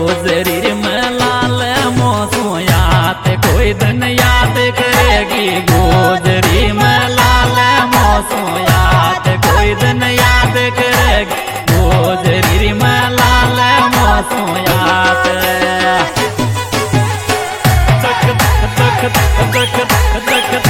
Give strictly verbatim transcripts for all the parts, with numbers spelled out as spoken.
गोजरी में लाल मोसू याद कोई दिन याद करेगी गोजरी में लाल मोसू याद कोई दिन याद करेगी गोजरी में लाल मोसू याद तक तक तक तक तक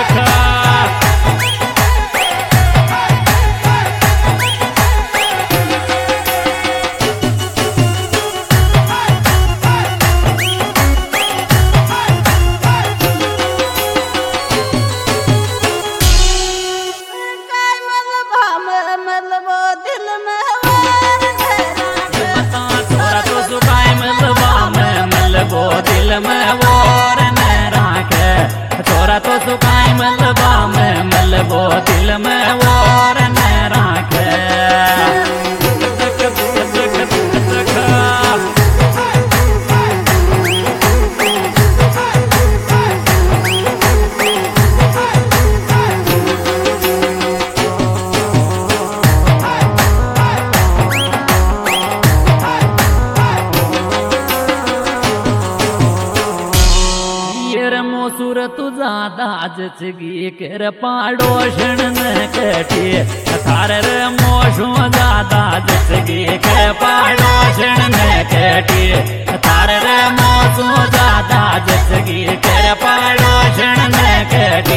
दिल में वोर न राखे छोरा तो सुखाई मलबा में मलबो दिल में वोर न राखे मोसूर तुझा दाजगी कर पाडोषण न कटी थार रे मोशू दादा जगी कर पाडोषण न कटी थार रे मोसू दादा जगी कर पाडोषण न कटी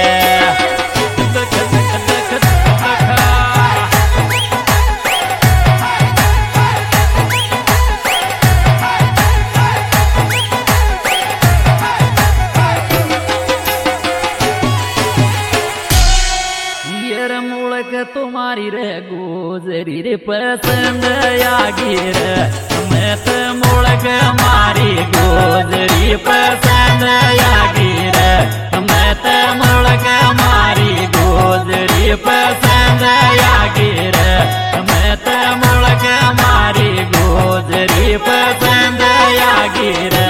तुम्हारी रे गोजरी रे पसंद आगी रे मैं तो मुड़क मारी गोजरी पसंद आगी रे मैं तो मुड़क मारी गोजरी पसंद आगी रे मैं तो मुड़क मारी गोजरी पसंद आगी रे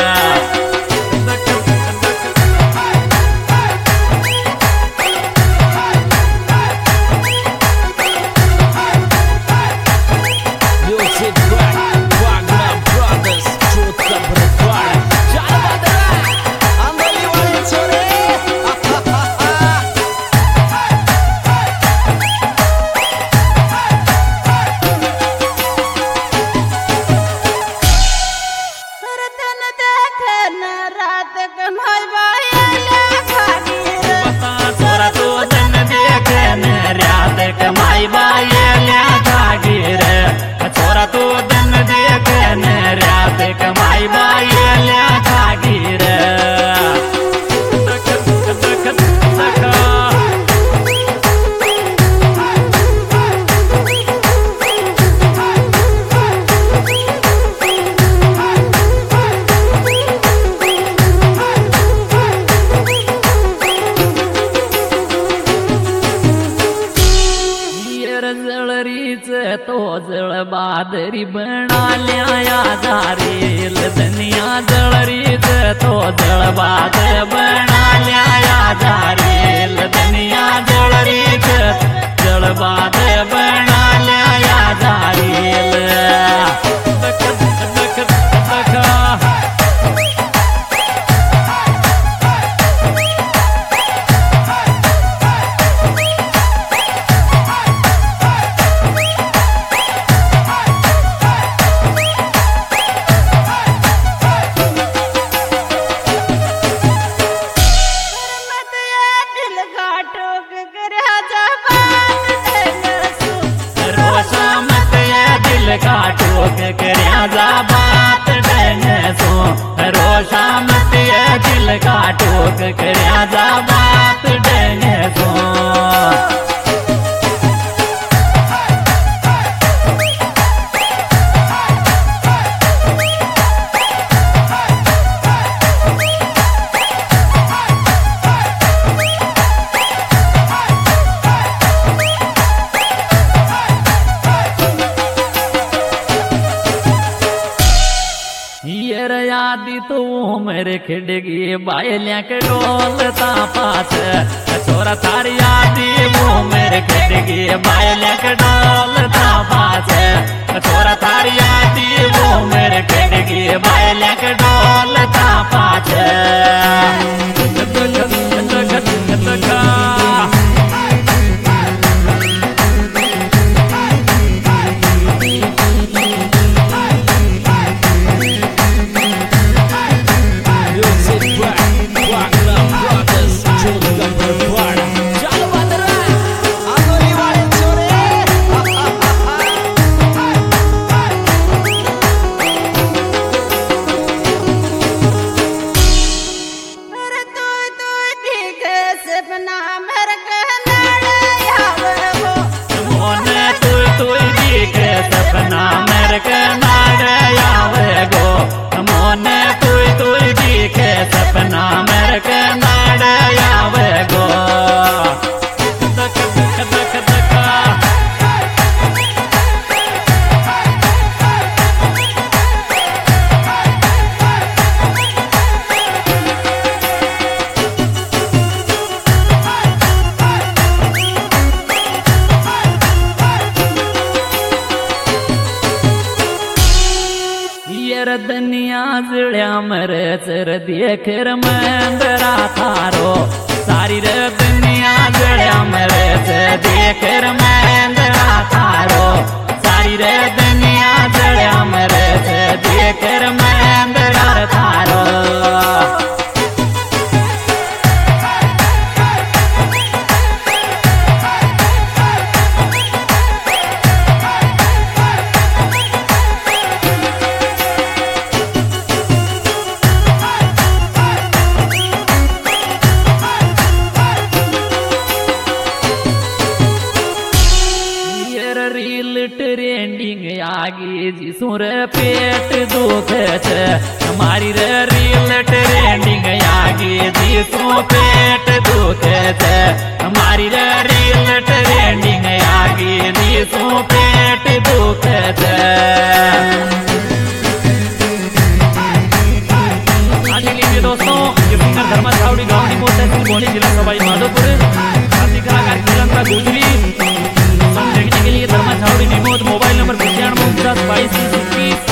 कमाई बाये लिया जागी रे छोरा तू दिन देख न रात कमाई बाये लिया जागी रे तो जल बादरी बना लिया जारेल दुनिया जलरी तो जल बाद बना लिया जारेल दुनिया जलरी जल बाद बना लिया जारेल काटो के करया जा बात डने सो रोशा मत ये दिल काटो के करया जा बात डने सो यादी तो मेरे खिड़गी बायलिया के डोलता पास छोरा थारी यादी वो मेरे खिड़गी बायलिया के डोलता पास छोरा थारी आती वो मेरे खड़गी बायलक डोलता पाछे सपना मेरे के नारे आवे गो मोने तुई तुई दिखे सपना मेरे के नारे आवे गो दक दक दक दक दुनिया जुड़िया मेरे सिर देख मंदरा थारो सारी रे दुनिया जुड़िया मेरे सिर देख मंदरा थारो सारी रे दुनिया जुड़िया मेरे सिर देख मंदरा थारो ट्रेंडिंग आगे जिसुर पेट दुखे छे हमारी रे रील ट्रेंडिंग आगे जिसु पेट दुखे छे हमारी रे रील ट्रेंडिंग आगे जिसु पेट दुखे छे आज के लिए दोस्तों ये सिंगर धर्मा छावड़ी गाँव निमो तहसील बोनी जिला सवाई माधोपुर शादी कलाकार किरण गुजरी देखने के लिए धर्मा छावड़ी निमोद मोबाइल नंबर पचानवे उनचास बाईस इक्कीस